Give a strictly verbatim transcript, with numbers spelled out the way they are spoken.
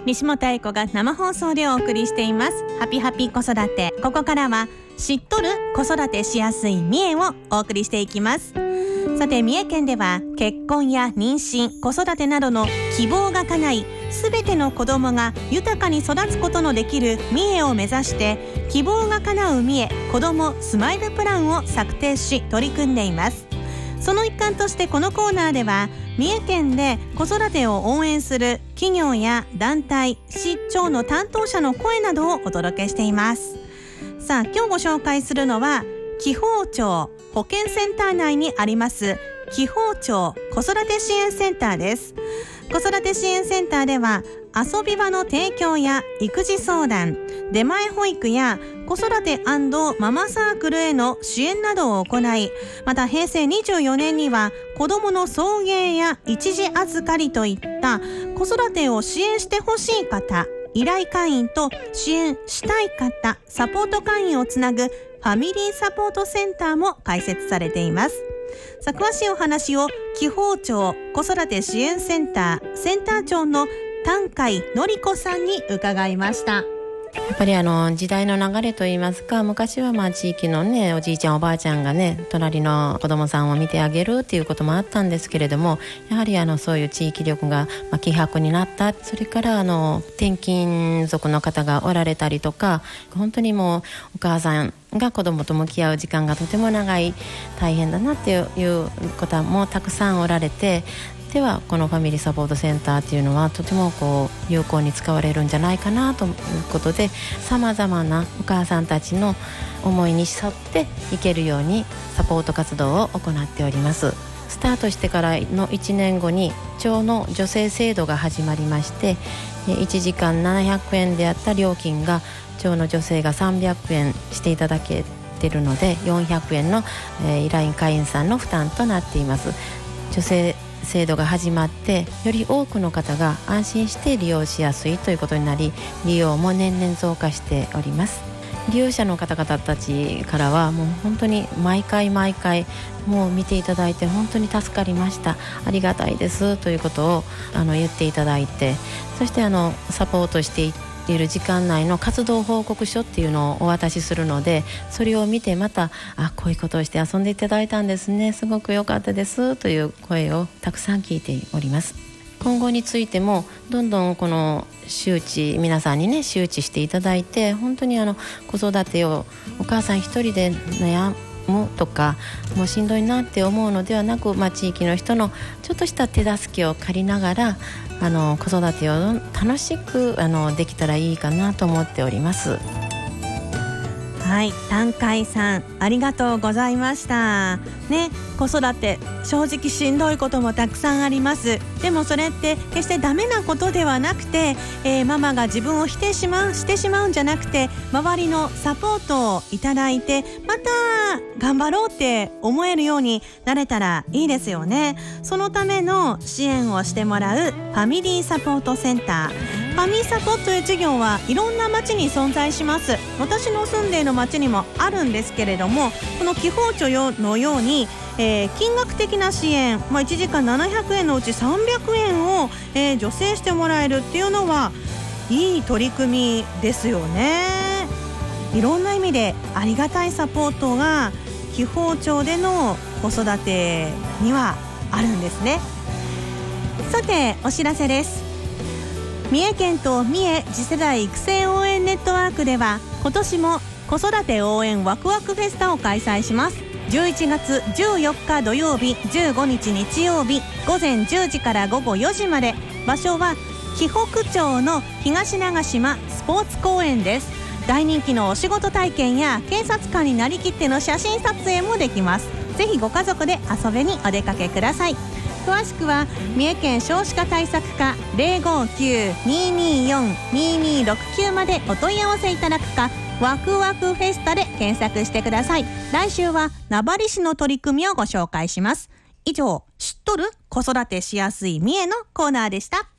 西本愛子が生放送でお送りしていますハピハピ子育て。ここからは知っとる子育てしやすい三重をお送りしていきます。さて、三重県では結婚や妊娠、子育てなどの希望が叶い、すべての子どもが豊かに育つことのできる三重を目指して、希望が叶う三重子どもスマイルプランを策定し取り組んでいます。その一環としてこのコーナーでは、三重県で子育てを応援する企業や団体、市町の担当者の声などをお届けしています。さあ、今日ご紹介するのは紀宝町保健センター内にあります紀宝町子育て支援センターです。子育て支援センターでは遊び場の提供や育児相談、出前保育や子育て&ママサークルへの支援などを行い、またへいせいにじゅうよねんには子どもの送迎や一時預かりといった子育てを支援してほしい方、依頼会員と支援したい方、サポート会員をつなぐファミリーサポートセンターも開設されています。さあ、詳しいお話を紀宝町子育て支援センターセンター長の丹海典子さんに伺いました。 やっぱりあの時代の流れといいますか、昔はまあ地域のねおじいちゃんおばあちゃんがね隣の子供さんを見てあげるっていうこともあったんですけれども、やはりあのそういう地域力がまあ希薄になった。それからあの転勤族の方がおられたりとか、本当にもうお母さんが子供と向き合う時間がとても長い、大変だなっていう方もたくさんおられて、ではこのファミリーサポートセンターっていうのはとてもこう有効に使われるんじゃないかなということで、さまざまなお母さんたちの思いに沿っていけるようにサポート活動を行っております。スタートしてからのいちねんごに町の助成制度が始まりまして、いちじかんななひゃくえんであった料金が町の助成がさんびゃくえんしていただけているので、よんひゃくえんの、えー、依頼会員さんの負担となっています。助成制度が始まってより多くの方が安心して利用しやすいということになり、利用も年々増加しております。利用者の方々たちからはもう本当に毎回毎回もう見ていただいて本当に助かりました、ありがたいですということをあの言っていただいて、そしてあのサポートしていいる時間内の活動報告書っていうのをお渡しするので、それを見てまたあこういうことをして遊んでいただいたんですね、すごく良かったですという声をたくさん聞いております。今後についてもどんどんこの周知、皆さんにね周知していただいて、本当にあの子育てをお母さん一人で悩むとかもうしんどいなって思うのではなく、まあ、地域の人のちょっとした手助けを借りながらあの子育てを楽しくあのできたらいいかなと思っております。 はい、丹海さんありがとうございましたね。子育て正直しんどいこともたくさんあります。でもそれって決してダメなことではなくて、えー、ママが自分を否定しまうしてしまうんじゃなくて、周りのサポートをいただいてまた頑張ろうって思えるようになれたらいいですよね。そのための支援をしてもらうファミリーサポートセンター、ファミサポという事業はいろんな町に存在します。私の住んでいる町にもあるんですけれども、この紀宝町のように、えー、金額的な支援、まあ、いちじかんななひゃくえんのうちさんびゃくえんを、えー、助成してもらえるっていうのはいい取り組みですよね。いろんな意味でありがたいサポートが紀宝町での子育てにはあるんですね。さて、お知らせです。三重県と三重次世代育成応援ネットワークでは今年も子育て応援ワクワクフェスタを開催します。じゅういちがつじゅうよっか土曜日、じゅうごにち日曜日、午前じゅうじから午後よじまで。場所は紀北町の東長島スポーツ公園です。大人気のお仕事体験や警察官になりきっての写真撮影もできます。ぜひご家族で遊びにお出かけください。詳しくは三重県少子化対策課 ゼロごきゅう にーにーよん にーにーろくきゅう までお問い合わせいただくか、ワクワクフェスタで検索してください。来週は名張市の取り組みをご紹介します。以上、知っとる子育てしやすい三重のコーナーでした。